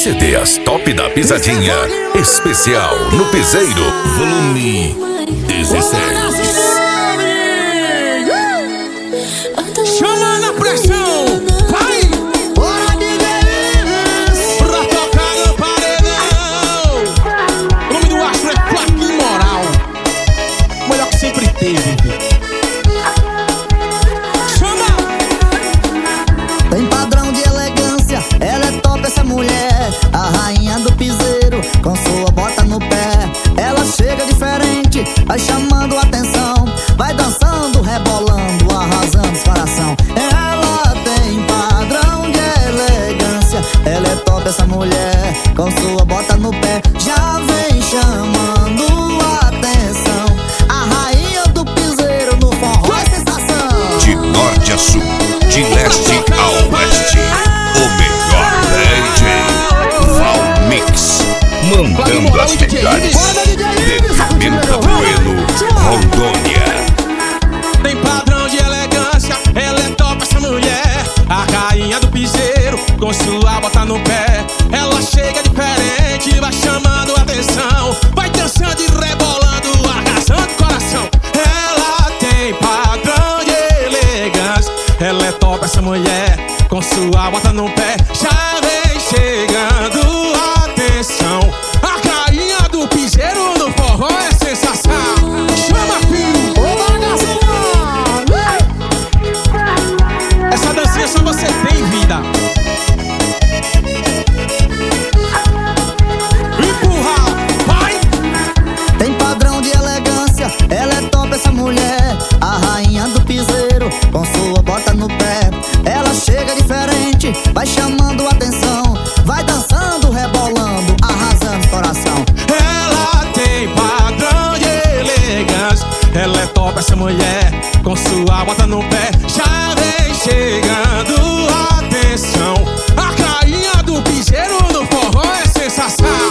CDs Top da Pisadinha, especial no Piseiro, volume 16. Chama na pressão, vai! Bora de delícia Pra tocar no paredão. O nome do astro é Plaque Moral. Melhor que sempre teve. Chama! Tem padrão de elegância, ela é top essa mulher. A rainha do piseiro, com sua bota no pé. Ela chega diferente, vai chamando atenção. Vai dançando, rebolando, arrasando os coração. Ela tem padrão de elegância, ela é top essa mulher, com sua bota no pé. Já vem chamando atenção. A rainha do piseiro no forró é sensação. De norte a sul, de leste ao oeste, o melhor DJ Valmix, mandando as melhores de Pimenta Bueno, Rondônia. Tem padrão de elegância, ela é top essa mulher. A rainha do piseiro, com sua bota no pé. Ela chega diferente, vai chamando atenção. Vai dançando e rebolando, arrasando o coração. Ela tem padrão de elegância, ela é top essa mulher, com sua bota no pé. Já vem chegando atenção. A rainha do piseiro no forró é sensação. Chama, filho! Essa dancinha só você tem, vida. Empurra, vai! Tem padrão de elegância, ela é top essa mulher. A rainha do piseiro, com sua bota no pé. Ela chega diferente, vai chamando atenção. Vai dançando, rebolando, arrasando o coração. Ela tem padrão de elegância, ela é top essa mulher, com sua bota no pé. Já vem chegando atenção. A rainha do piseiro no forró é sensação.